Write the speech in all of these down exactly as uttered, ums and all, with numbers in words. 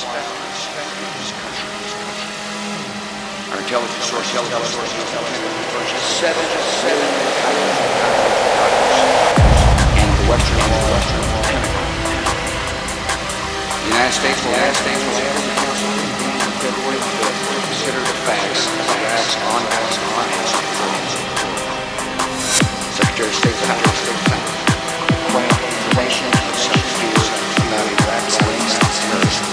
Our intelligence source tells us seven seven and the Western Wall. The United States will United States will have on February fifth to consider the facts of Iraq's ongoing unanswered threats. Secretary of State Secretary of State acquired information of some fear about Iraq's links to terrorism.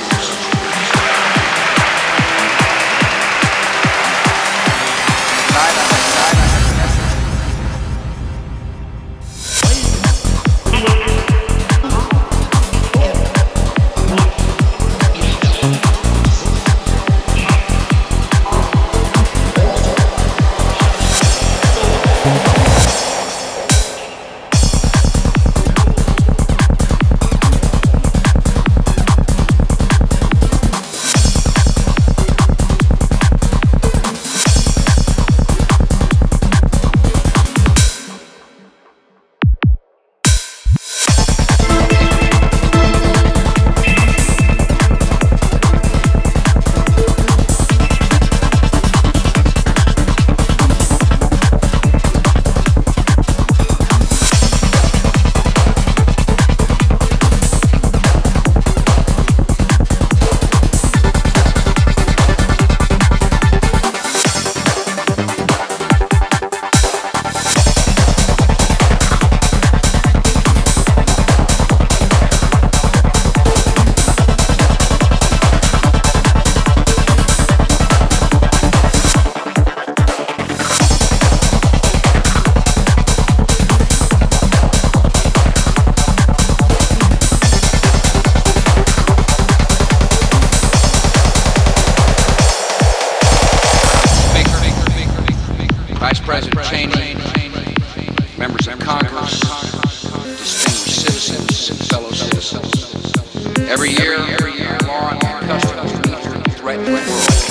Vice President Cheney, members of Congress, distinguished citizens and fellow citizens. Every year, every year, law and customs threaten the world.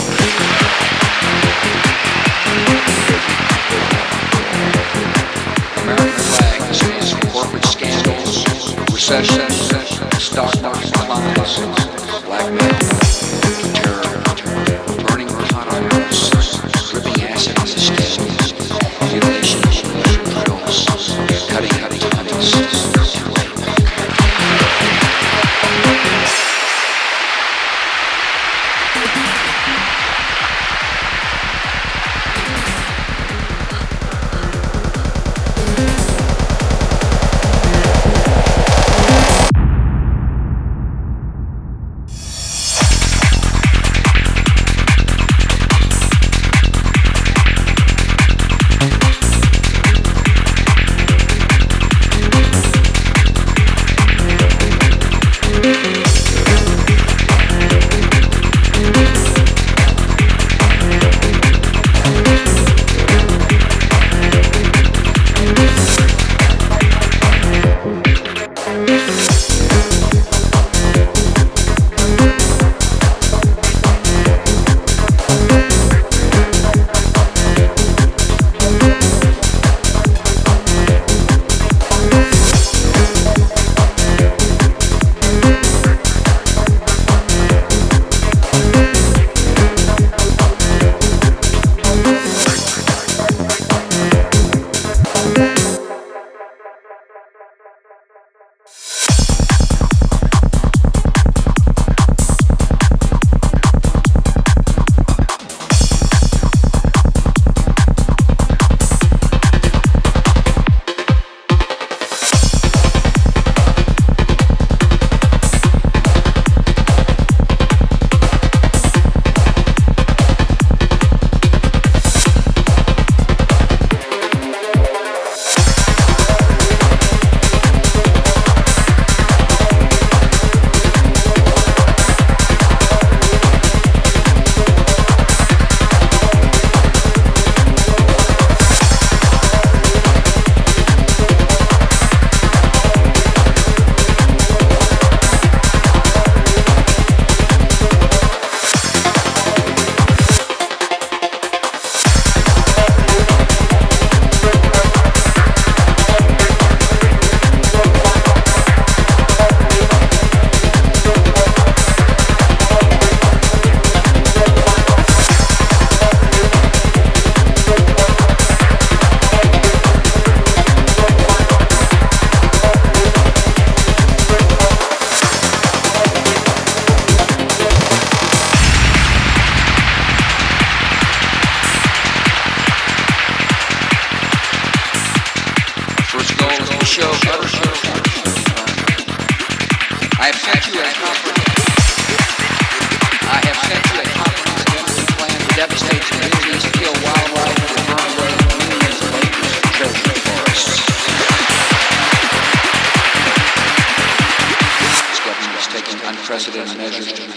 American flag stands for corporate scandals, recession, stock market declines, blackmail, terror, burning refineries, dripping acid in the skin. Mutilation, drills, cutting, cutting, cutting,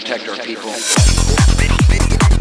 protect our people.